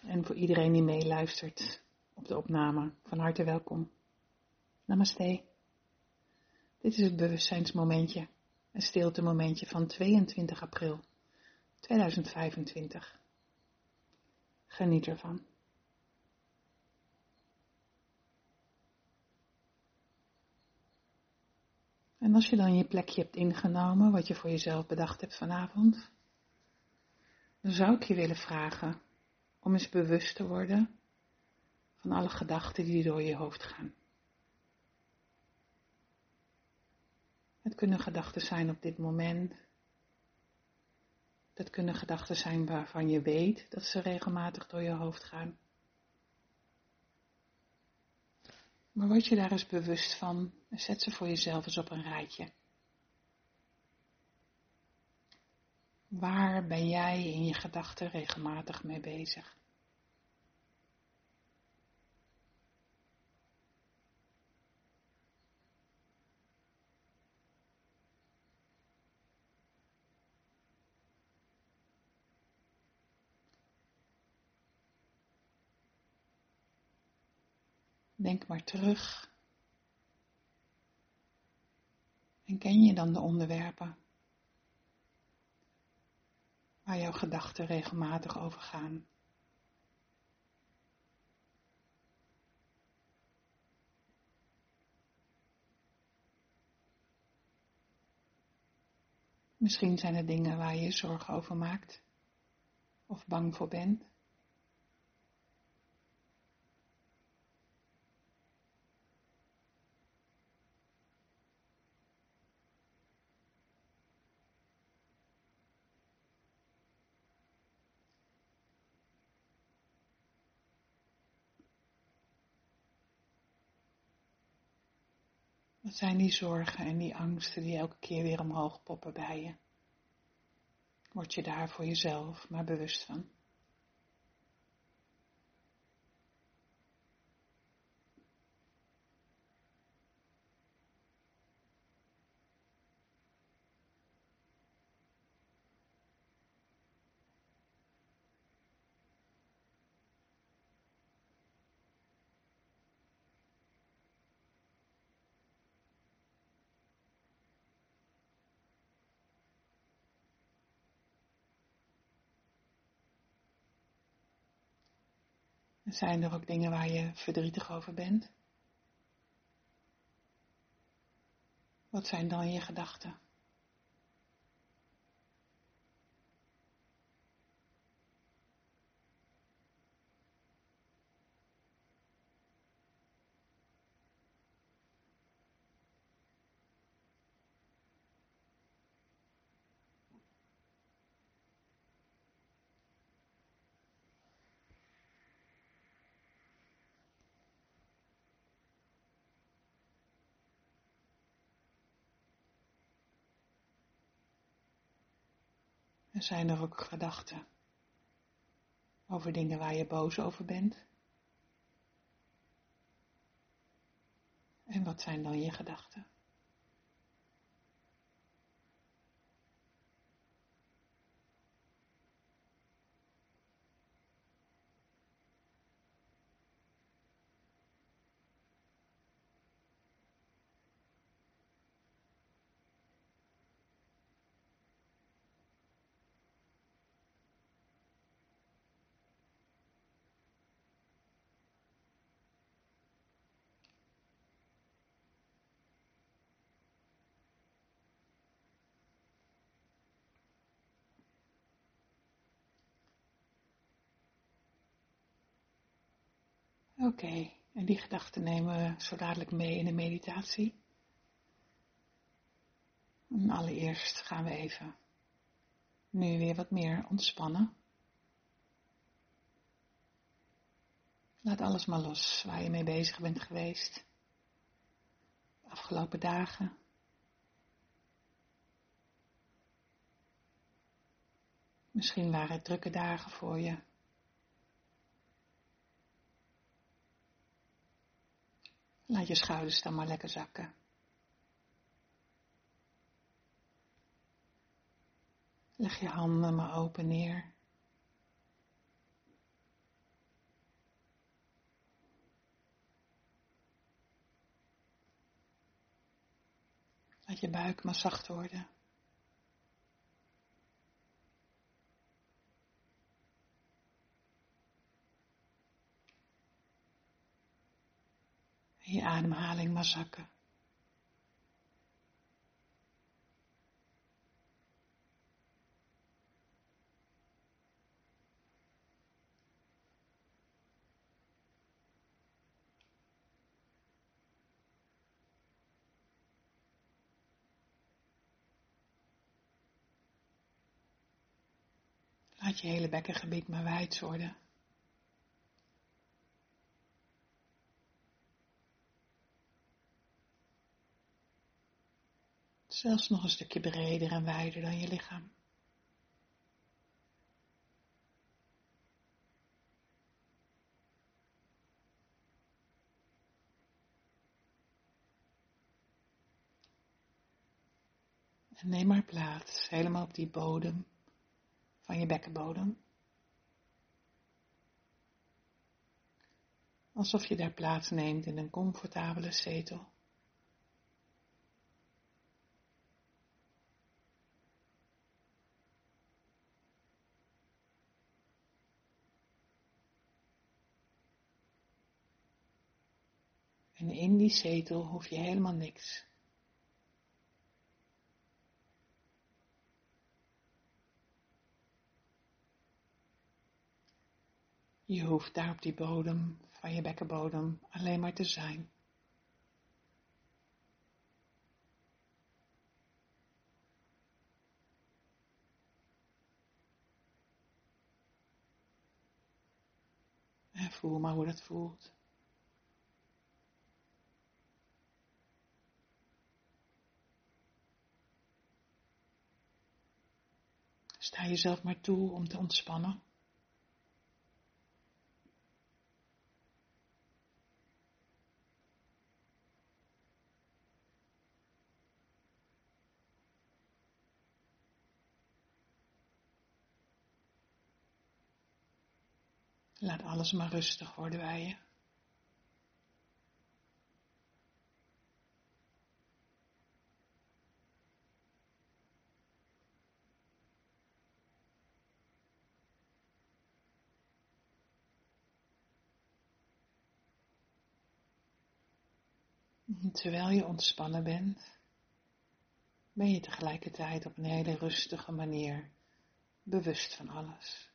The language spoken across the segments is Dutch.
En voor iedereen die meeluistert op de opname, van harte welkom. Namaste. Dit is het bewustzijnsmomentje, een stiltemomentje van 22 april 2025. Geniet ervan. En als je dan je plekje hebt ingenomen, wat je voor jezelf bedacht hebt vanavond, dan zou ik je willen vragen om eens bewust te worden van alle gedachten die door je hoofd gaan. Het kunnen gedachten zijn op dit moment. Dat kunnen gedachten zijn waarvan je weet dat ze regelmatig door je hoofd gaan. Maar word je daar eens bewust van en zet ze voor jezelf eens op een rijtje. Waar ben jij in je gedachten regelmatig mee bezig? Denk maar terug. En ken je dan de onderwerpen waar jouw gedachten regelmatig over gaan? Misschien zijn er dingen waar je je zorgen over maakt of bang voor bent. Wat zijn die zorgen en die angsten die elke keer weer omhoog poppen bij je? Word je daar voor jezelf maar bewust van. En zijn er ook dingen waar je verdrietig over bent? Wat zijn dan je gedachten? En zijn er ook gedachten over dingen waar je boos over bent? En wat zijn dan je gedachten? Oké, en die gedachten nemen we zo dadelijk mee in de meditatie. En allereerst gaan we even nu weer wat meer ontspannen. Laat alles maar los waar je mee bezig bent geweest de afgelopen dagen. Misschien waren het drukke dagen voor je. Laat je schouders dan maar lekker zakken. Leg je handen maar open neer. Laat je buik maar zacht worden. En je ademhaling maar zakken. Laat je hele bekkengebied maar wijd worden. Zelfs nog een stukje breder en wijder dan je lichaam. En neem maar plaats, helemaal op die bodem van je bekkenbodem. Alsof je daar plaats neemt in een comfortabele zetel. En in die zetel hoef je helemaal niks. Je hoeft daar op die bodem van je bekkenbodem alleen maar te zijn. En voel maar hoe dat voelt. Sta jezelf maar toe om te ontspannen. Laat alles maar rustig worden bij je. Terwijl je ontspannen bent, ben je tegelijkertijd op een hele rustige manier bewust van alles.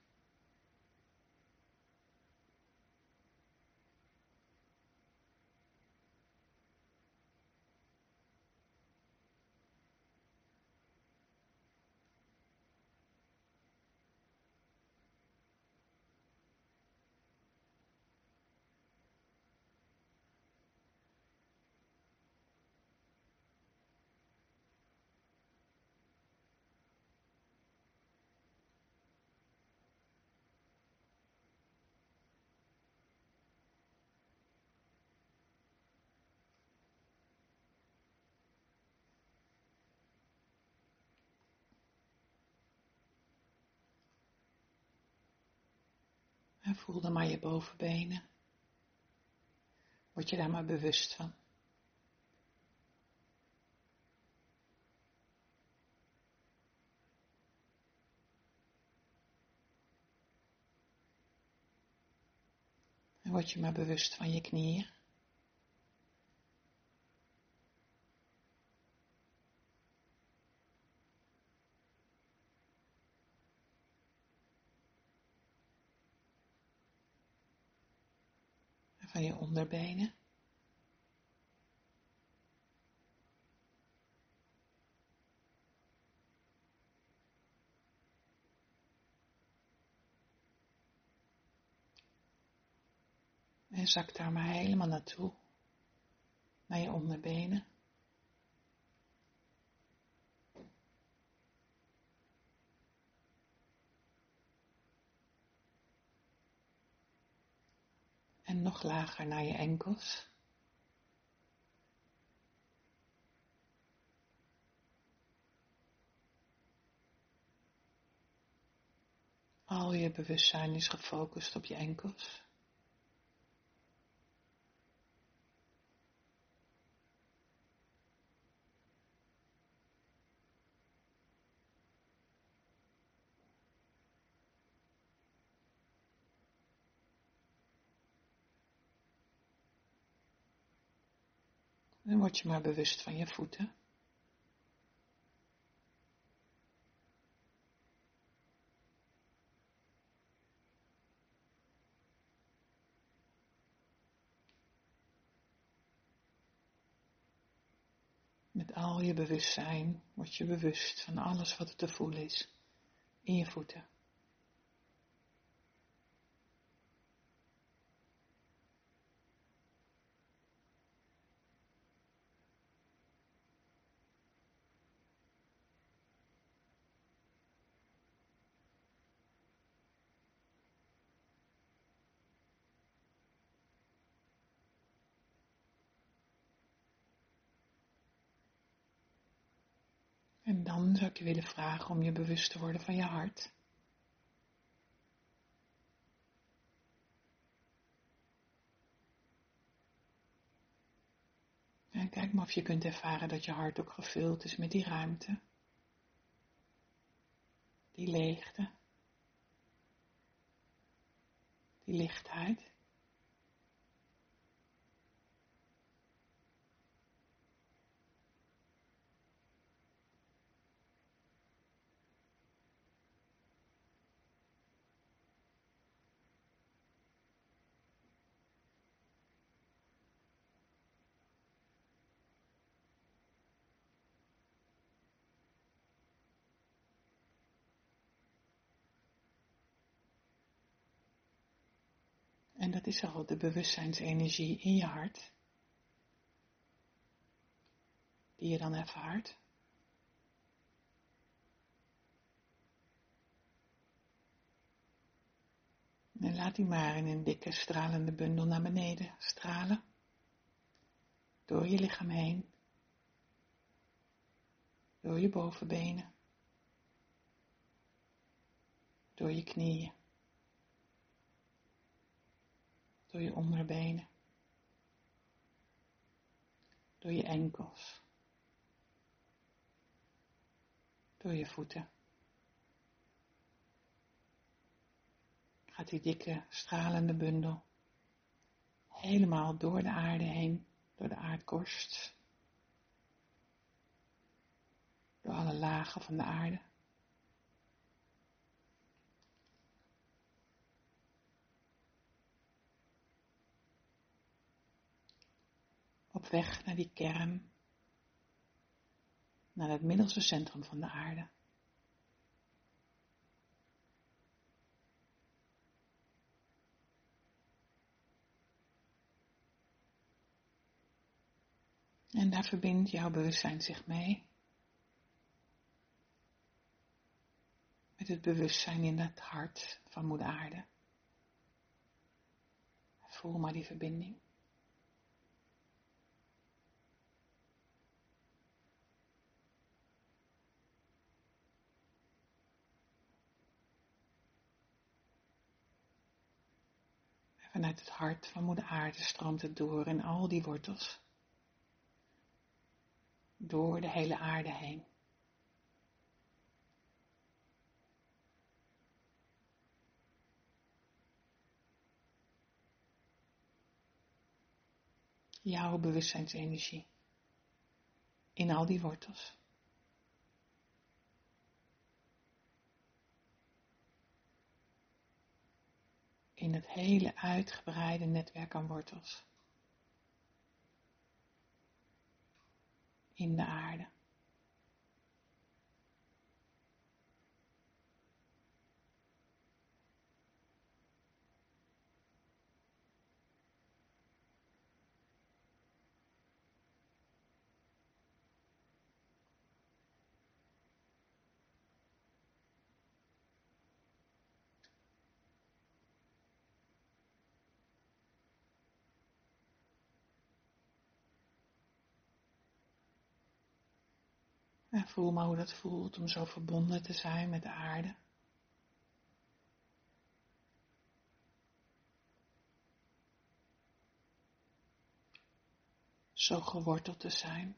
En voel dan maar je bovenbenen. Word je daar maar bewust van. En word je maar bewust van je knieën. En van je onderbenen. En zak daar maar helemaal naartoe. Naar je onderbenen. En nog lager naar je enkels. Al je bewustzijn is gefocust op je enkels. En word je maar bewust van je voeten. Met al je bewustzijn word je bewust van alles wat er te voelen is in je voeten. En dan zou ik je willen vragen om je bewust te worden van je hart. En kijk maar of je kunt ervaren dat je hart ook gevuld is met die ruimte, die leegte, die lichtheid. En dat is al de bewustzijnsenergie in je hart, die je dan ervaart. En laat die maar in een dikke stralende bundel naar beneden stralen, door je lichaam heen, door je bovenbenen, door je knieën, door je onderbenen, door je enkels, door je voeten. Gaat die dikke stralende bundel helemaal door de aarde heen, door de aardkorst, door alle lagen van de aarde. Op weg naar die kern, naar het middelste centrum van de aarde. En daar verbindt jouw bewustzijn zich mee. Met het bewustzijn in het hart van Moeder Aarde. Voel maar die verbinding. En vanuit het hart van Moeder Aarde stroomt het door in al die wortels. Door de hele aarde heen. Jouw bewustzijnsenergie. In al die wortels. In het hele uitgebreide netwerk aan wortels. In de aarde. En voel maar hoe dat voelt om zo verbonden te zijn met de aarde. Zo geworteld te zijn.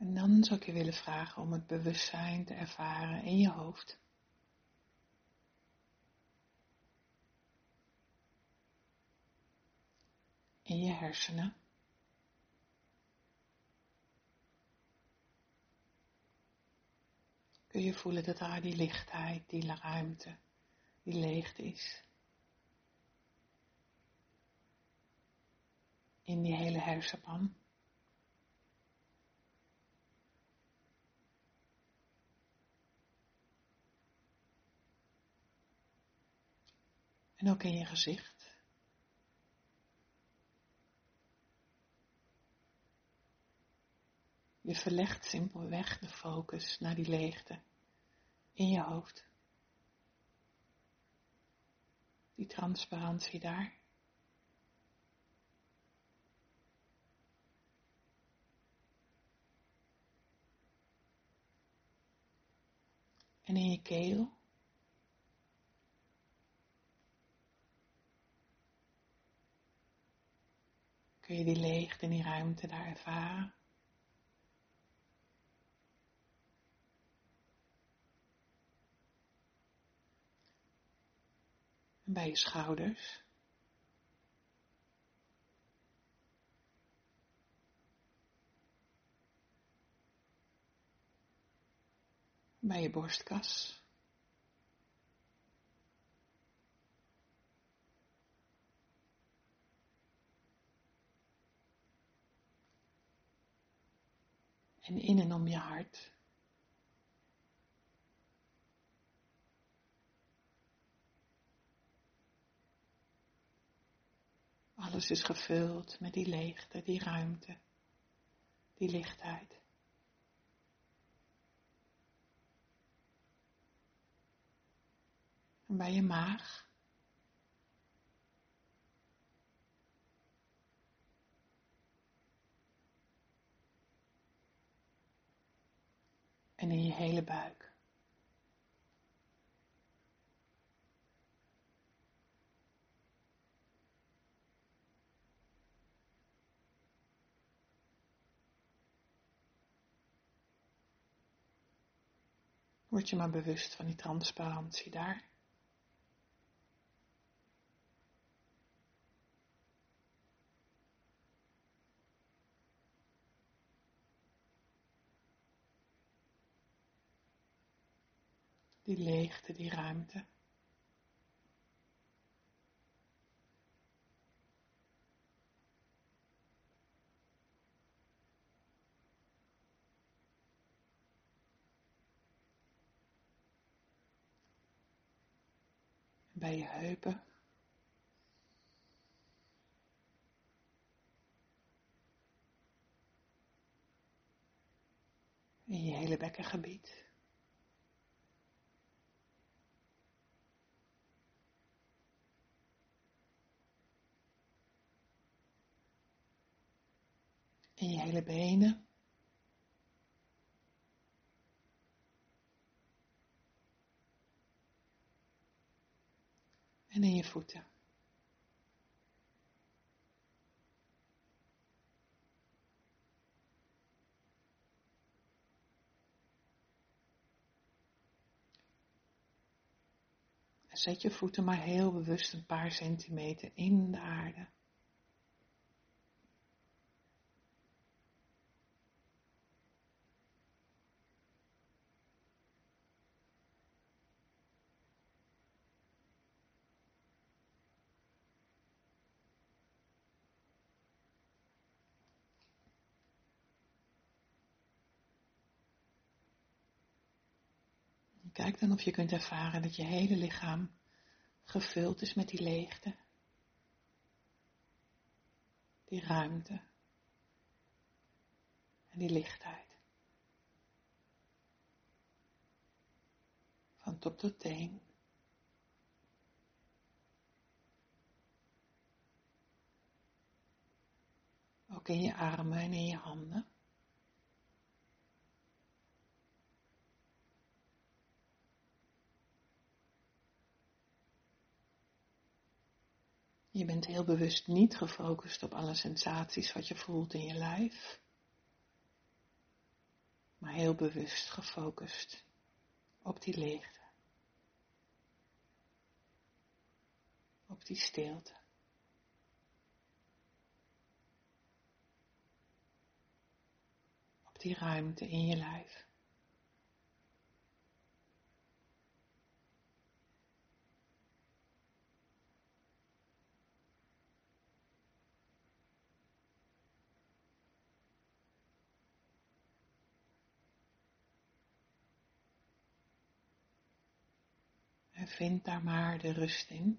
En dan zou ik je willen vragen om het bewustzijn te ervaren in je hoofd. In je hersenen. Kun je voelen dat daar die lichtheid, die ruimte, die leegte is. In die hele hersenpan. En ook in je gezicht. Je verlegt simpelweg de focus naar die leegte in je hoofd. Die transparantie daar. En in je keel. Kun je die leegte en die ruimte daar ervaren. En bij je schouders. Bij je borstkas. En in en om je hart. Alles is gevuld met die leegte, die ruimte, die lichtheid. En bij je maag. En in je hele buik. Word je maar bewust van die transparantie daar. Die leegte, die ruimte. En bij je heupen. In je hele bekkengebied. In je hele benen. En in je voeten. En zet je voeten maar heel bewust een paar centimeter in de aarde. Kijk dan of je kunt ervaren dat je hele lichaam gevuld is met die leegte, die ruimte en die lichtheid. Van top tot teen. Ook in je armen en in je handen. Je bent heel bewust niet gefocust op alle sensaties wat je voelt in je lijf. maar heel bewust gefocust op die leegte, op die stilte. Op die ruimte in je lijf. En vind daar maar de rust in.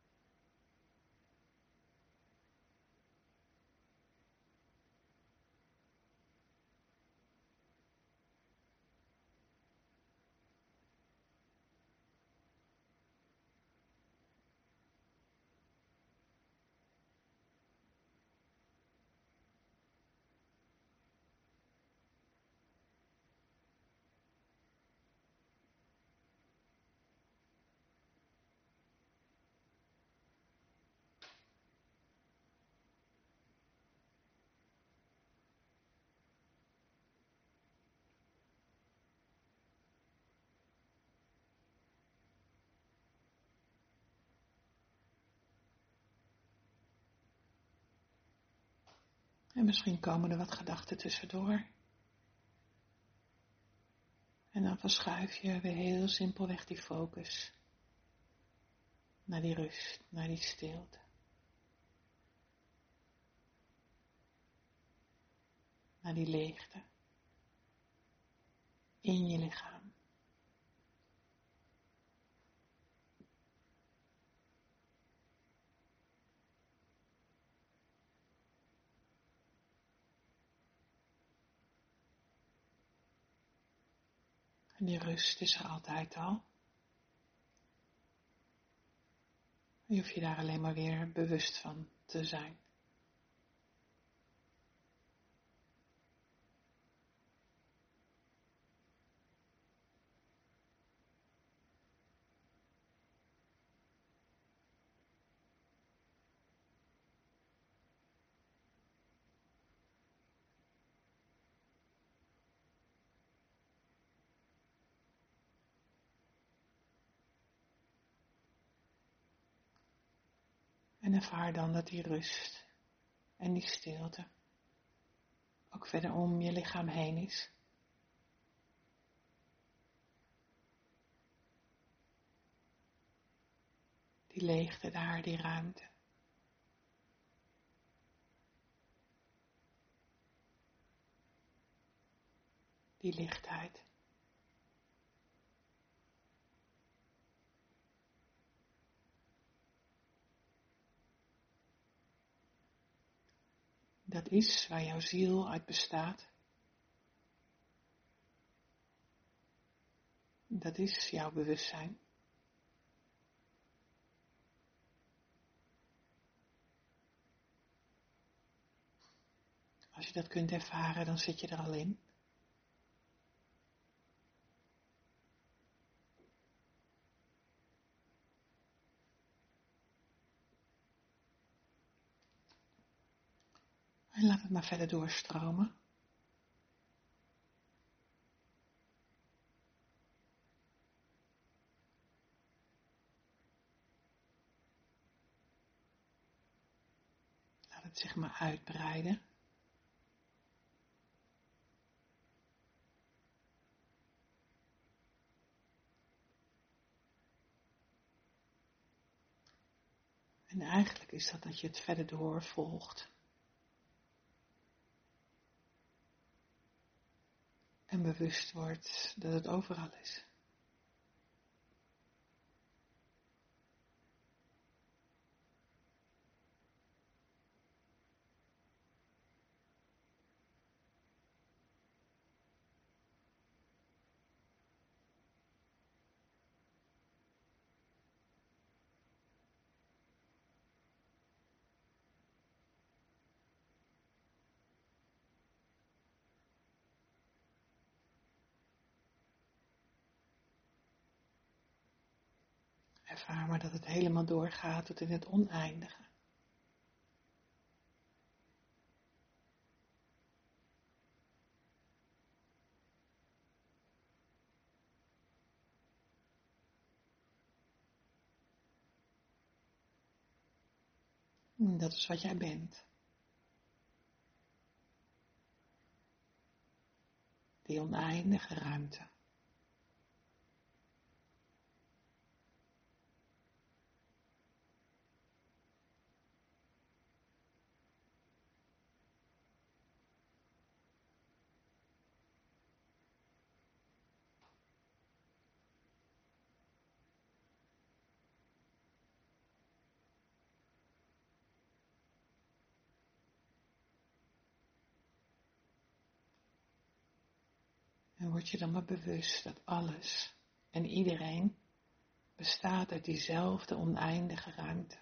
En misschien komen er wat gedachten tussendoor. En dan verschuif je weer heel simpelweg die focus naar die rust, naar die stilte. Naar die leegte in je lichaam. En die rust is er altijd al. Je hoeft je daar alleen maar weer bewust van te zijn. En ervaar dan dat die rust en die stilte ook verder om je lichaam heen is. Die leegte daar, die ruimte. Die lichtheid. Dat is waar jouw ziel uit bestaat. Dat is jouw bewustzijn. Als je dat kunt ervaren, dan zit je er al in. En laat het maar verder doorstromen. Laat het zich maar uitbreiden. En eigenlijk is dat je het verder doorvolgt. En bewust wordt dat het overal is. Ervaar maar dat het helemaal doorgaat tot in het oneindige. Dat is wat jij bent. Die oneindige ruimte. En word je dan maar bewust dat alles en iedereen bestaat uit diezelfde oneindige ruimte.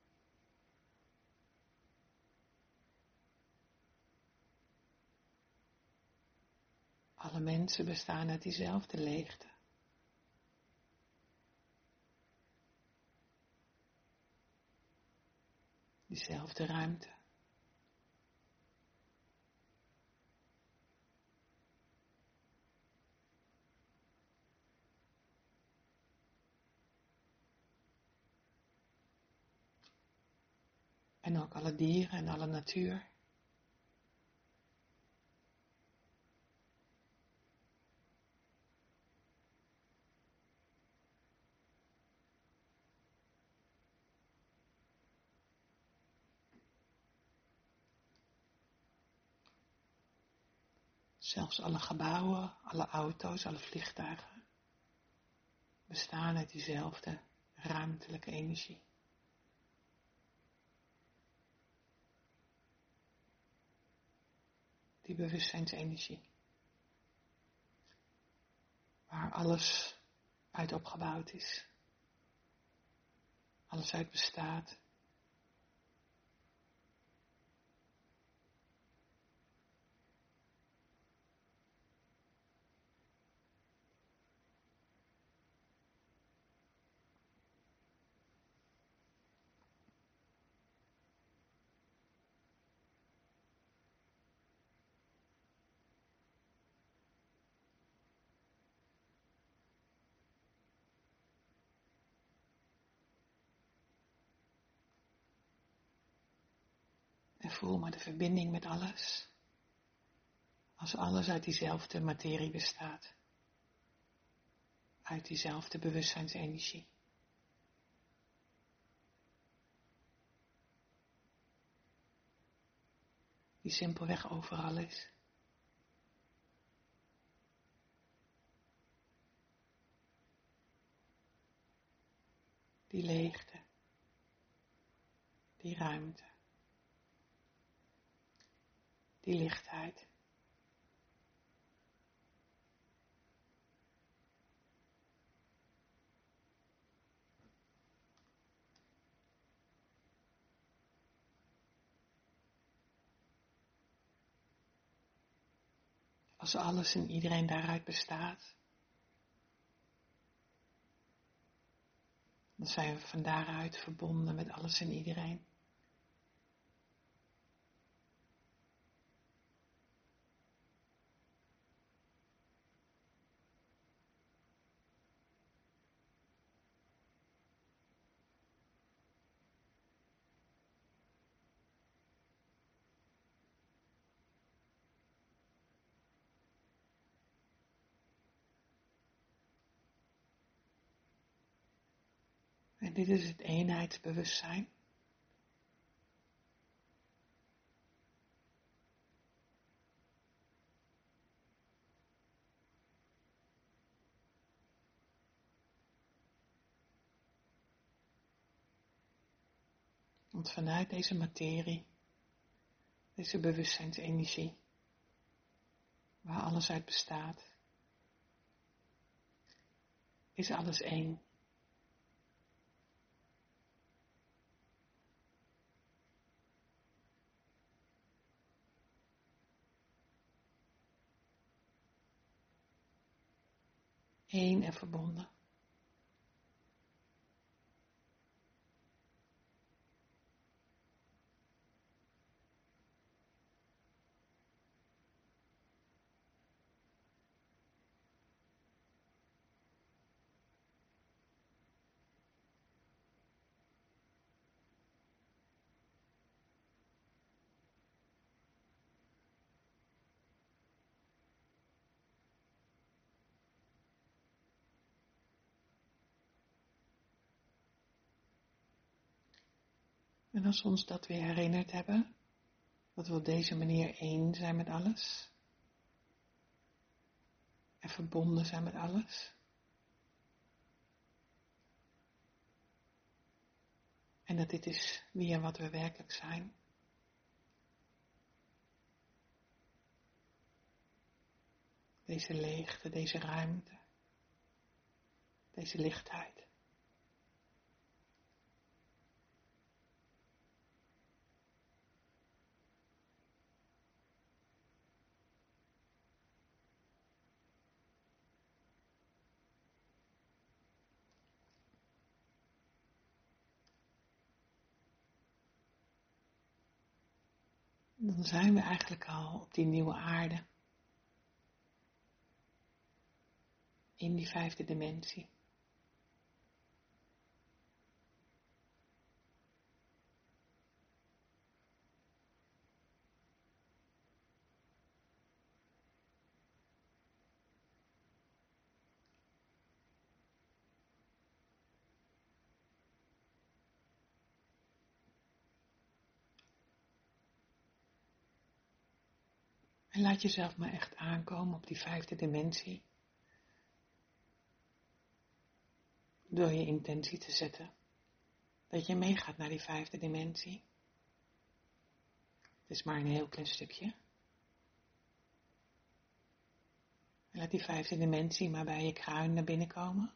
Alle mensen bestaan uit diezelfde leegte. Diezelfde ruimte. En ook alle dieren en alle natuur. Zelfs alle gebouwen, alle auto's, alle vliegtuigen bestaan uit diezelfde ruimtelijke energie. Die bewustzijnsenergie. Waar alles uit opgebouwd is. Alles uit bestaat. En voel maar de verbinding met alles. Als alles uit diezelfde materie bestaat. Uit diezelfde bewustzijnsenergie. Die simpelweg overal is. Die leegte. Die ruimte. Die lichtheid. Als alles en iedereen daaruit bestaat, dan zijn we van daaruit verbonden met alles en iedereen. En dit is het eenheidsbewustzijn. Want vanuit deze materie, deze bewustzijnsenergie, waar alles uit bestaat, is alles één. Eén en verbonden. En als we ons dat weer herinnerd hebben, dat we op deze manier één zijn met alles. En verbonden zijn met alles. En dat dit is wie en wat we werkelijk zijn. Deze leegte, deze ruimte, deze lichtheid. Dan zijn we eigenlijk al op die nieuwe aarde. In die 5e dimensie. En laat jezelf maar echt aankomen op die 5e dimensie. Door je intentie te zetten. Dat je meegaat naar die 5e dimensie. Het is maar een heel klein stukje. En laat die 5e dimensie maar bij je kruin naar binnen komen.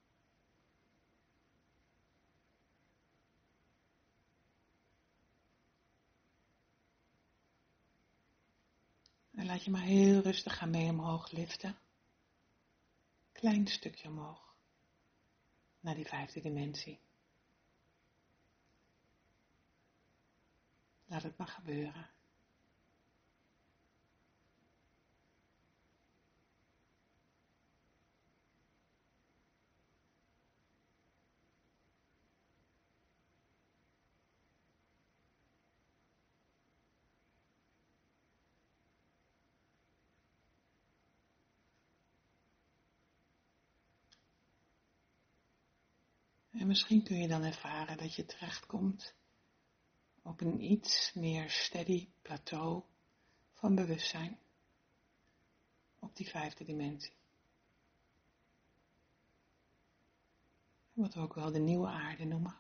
En laat je maar heel rustig gaan mee omhoog liften. Klein stukje omhoog. Naar die 5e dimensie. Laat het maar gebeuren. En misschien kun je dan ervaren dat je terechtkomt op een iets meer steady plateau van bewustzijn. Op die 5e dimensie. Wat we ook wel de nieuwe aarde noemen.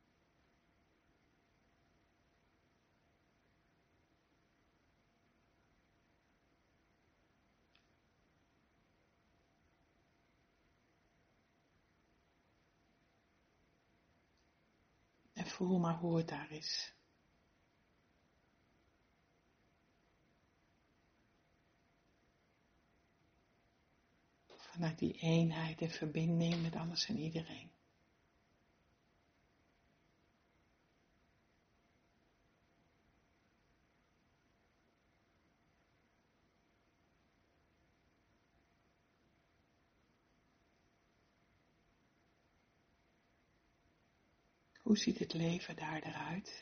En voel maar hoe het daar is. Vanuit die eenheid en verbinding met alles en iedereen. Hoe ziet het leven daar eruit?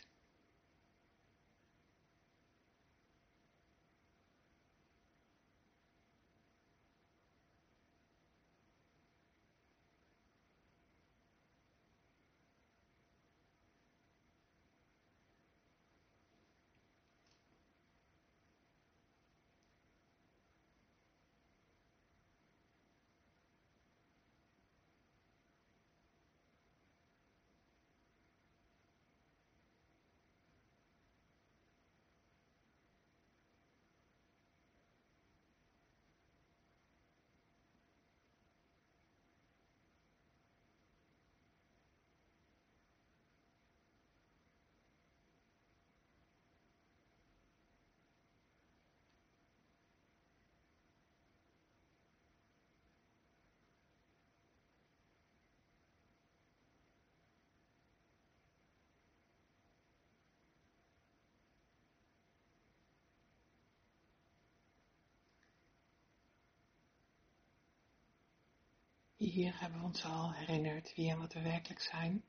Hier hebben we ons al herinnerd wie en wat we werkelijk zijn.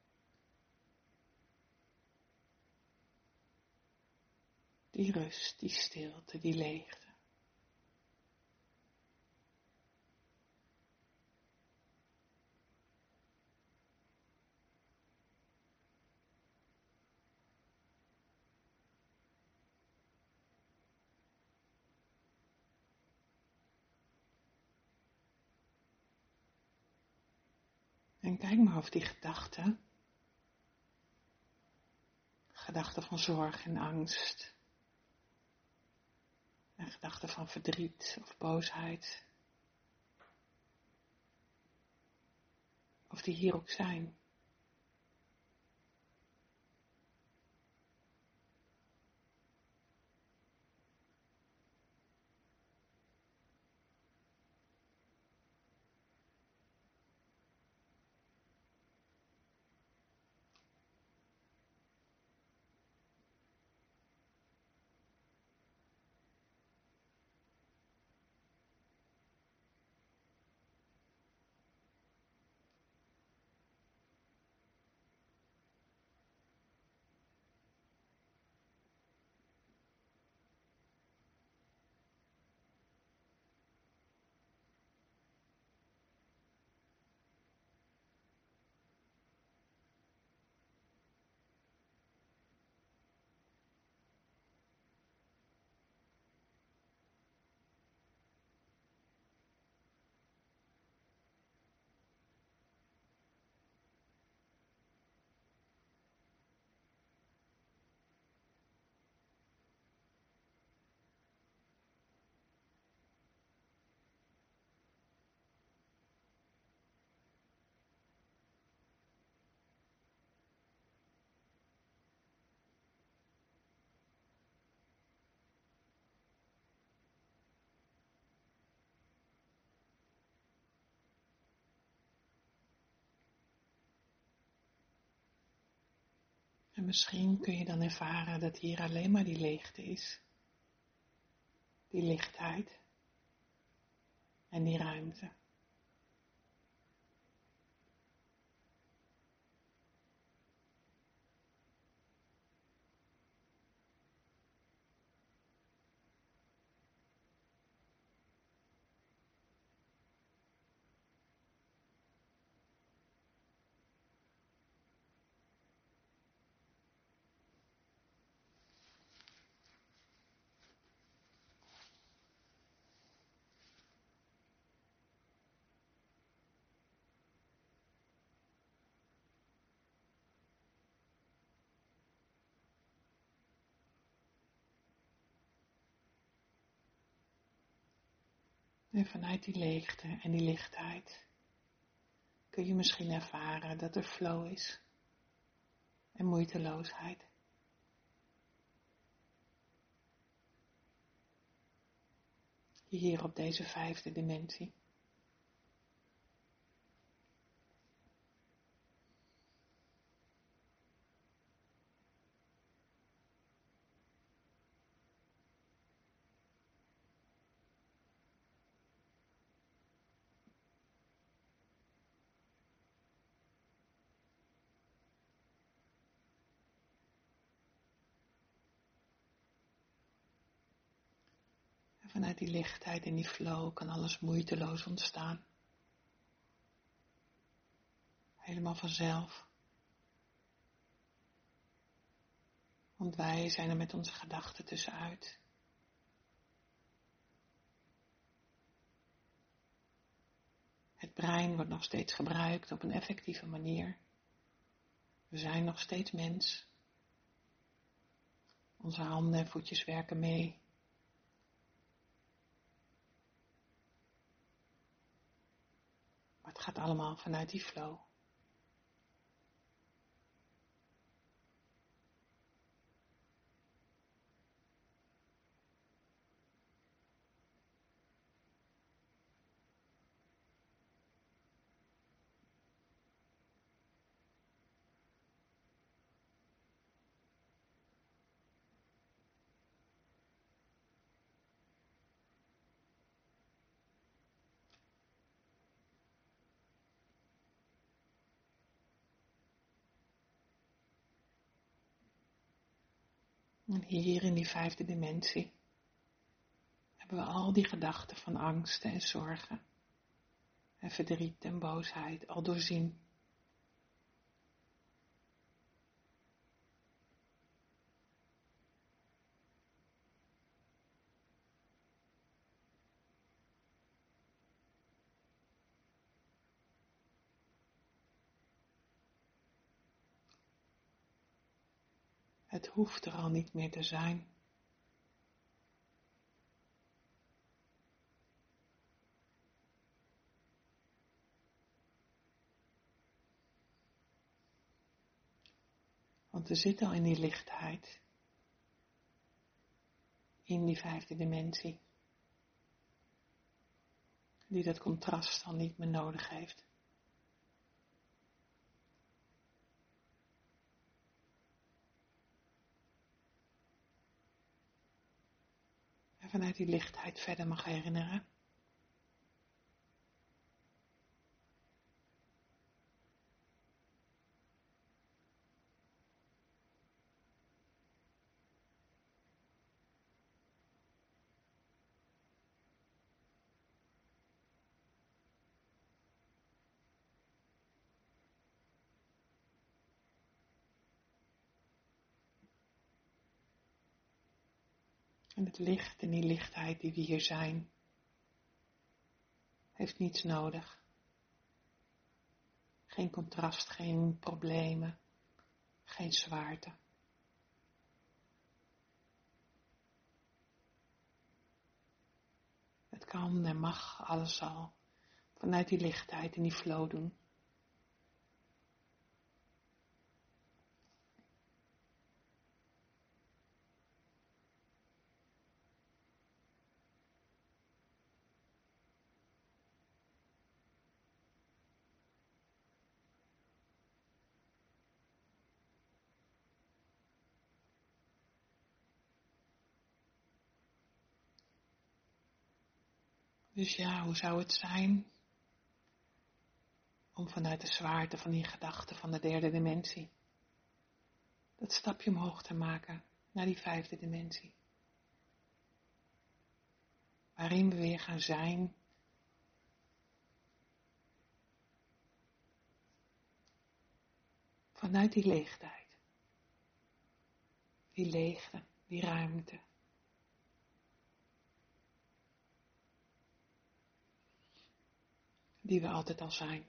Die rust, die stilte, die leegte. En kijk maar of die gedachten van zorg en angst en gedachten van verdriet of boosheid, of die hier ook zijn. En misschien kun je dan ervaren dat hier alleen maar die leegte is, die lichtheid en die ruimte. En vanuit die leegte en die lichtheid kun je misschien ervaren dat er flow is en moeiteloosheid. Hier op deze 5e dimensie. En vanuit die lichtheid en die flow kan alles moeiteloos ontstaan. Helemaal vanzelf. Want wij zijn er met onze gedachten tussenuit. Het brein wordt nog steeds gebruikt op een effectieve manier. We zijn nog steeds mens. Onze handen en voetjes werken mee. Maar het gaat allemaal vanuit die flow. En hier in die 5e dimensie hebben we al die gedachten van angsten en zorgen en verdriet en boosheid al doorzien. Het hoeft er al niet meer te zijn. Want we zitten al in die lichtheid. In die 5e dimensie. Die dat contrast al niet meer nodig heeft. En vanuit die lichtheid verder mag herinneren. En het licht en die lichtheid die we hier zijn, heeft niets nodig. Geen contrast, geen problemen, geen zwaarte. Het kan en mag alles al vanuit die lichtheid en die flow doen. Dus ja, hoe zou het zijn om vanuit de zwaarte van die gedachten van de 3e dimensie dat stapje omhoog te maken naar die 5e dimensie. Waarin we weer gaan zijn vanuit die leegtijd. Die leegte, die ruimte. Die we altijd al zijn.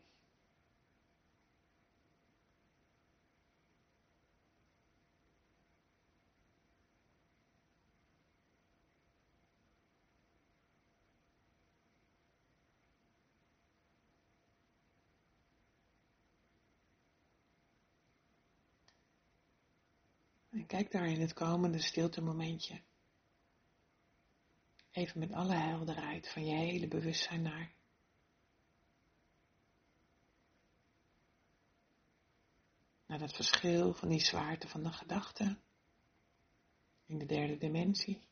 En kijk daar in het komende stilte momentje. Even met alle helderheid van je hele bewustzijn naar. Naar dat verschil van die zwaarte van de gedachten in de 3e dimensie.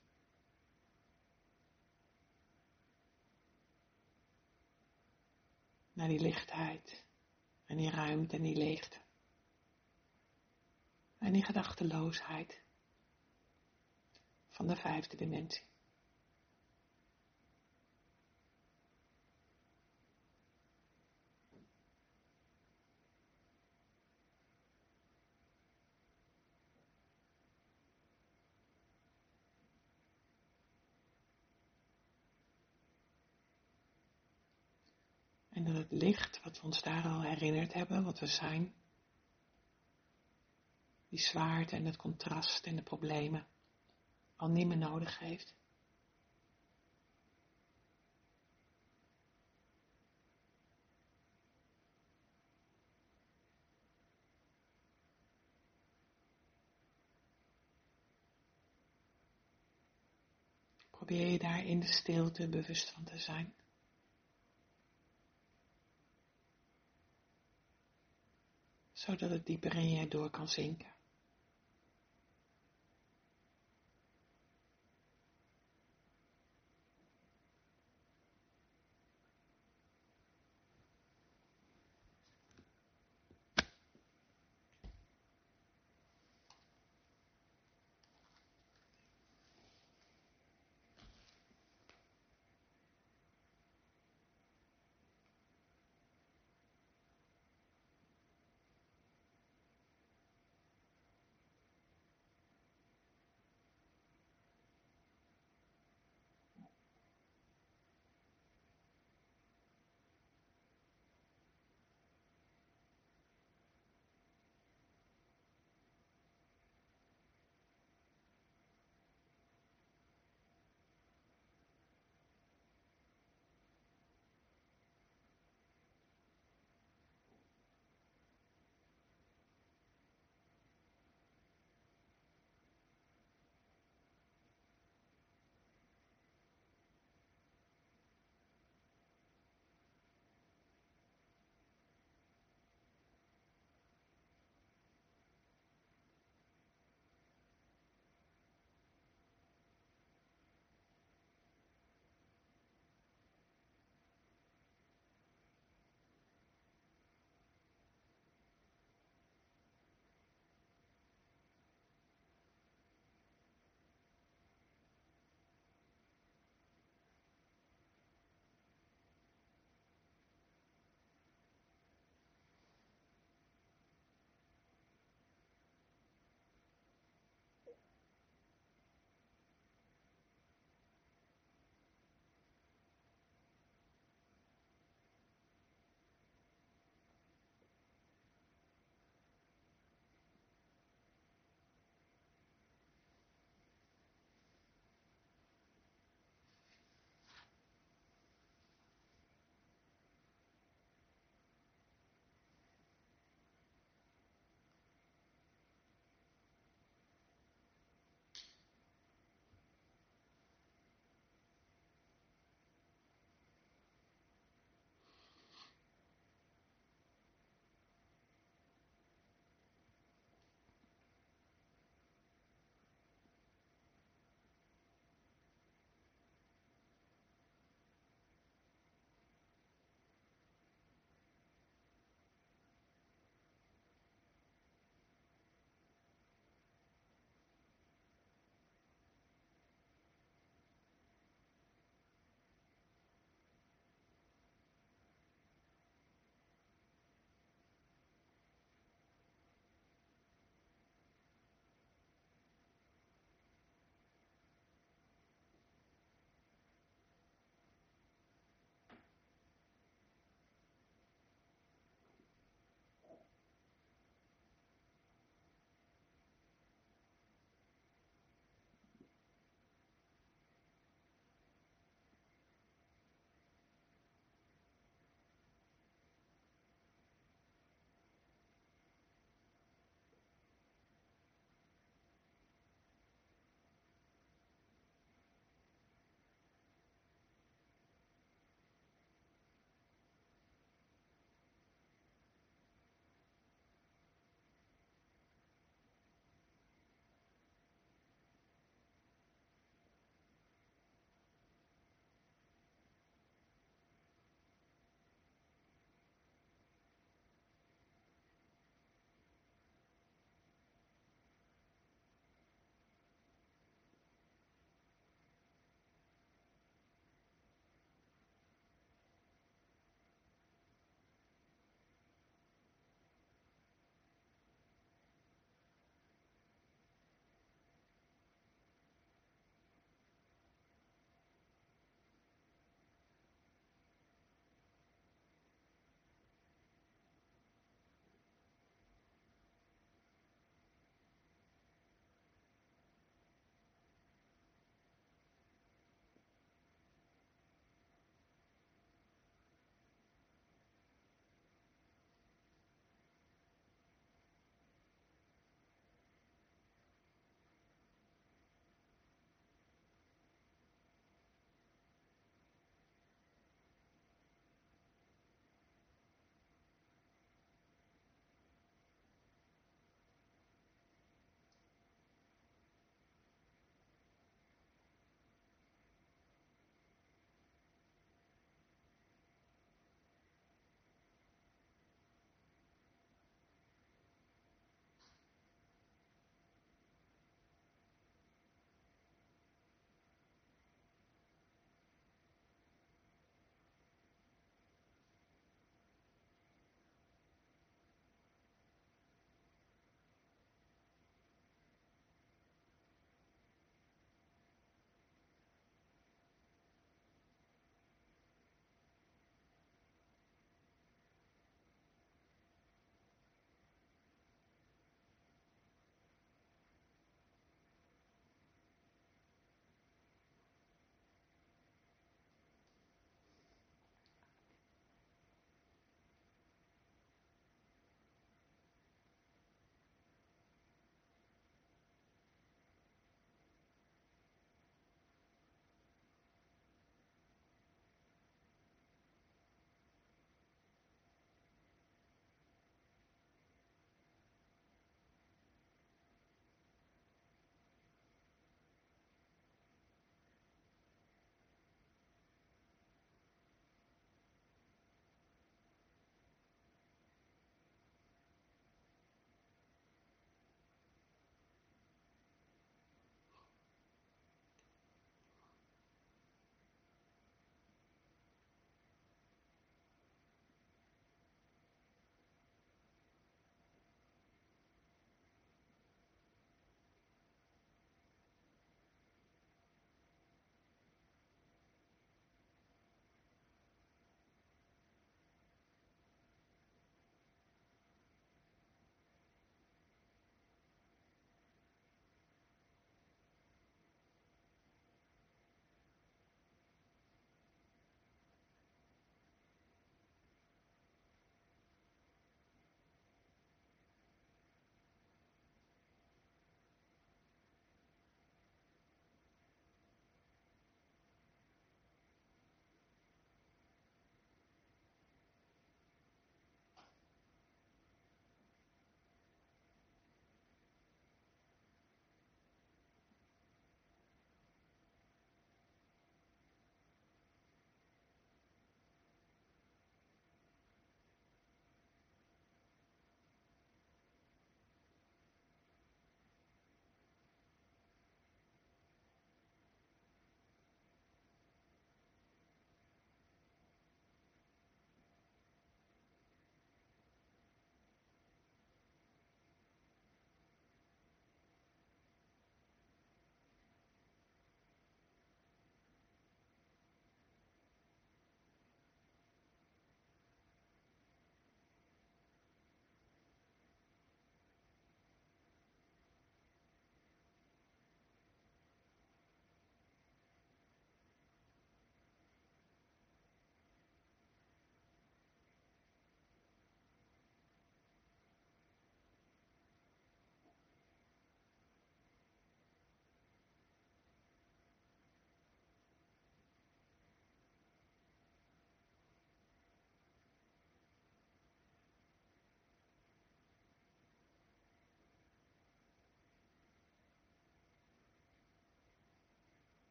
Naar die lichtheid en die ruimte en die leegte. En die gedachteloosheid van de 5e dimensie. En dat het licht wat we ons daar al herinnerd hebben, wat we zijn, die zwaarte en het contrast en de problemen al niet meer nodig heeft. Probeer je daar in de stilte bewust van te zijn. Zodat het dieper in je door kan zinken.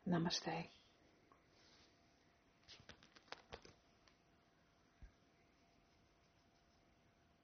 Namaste.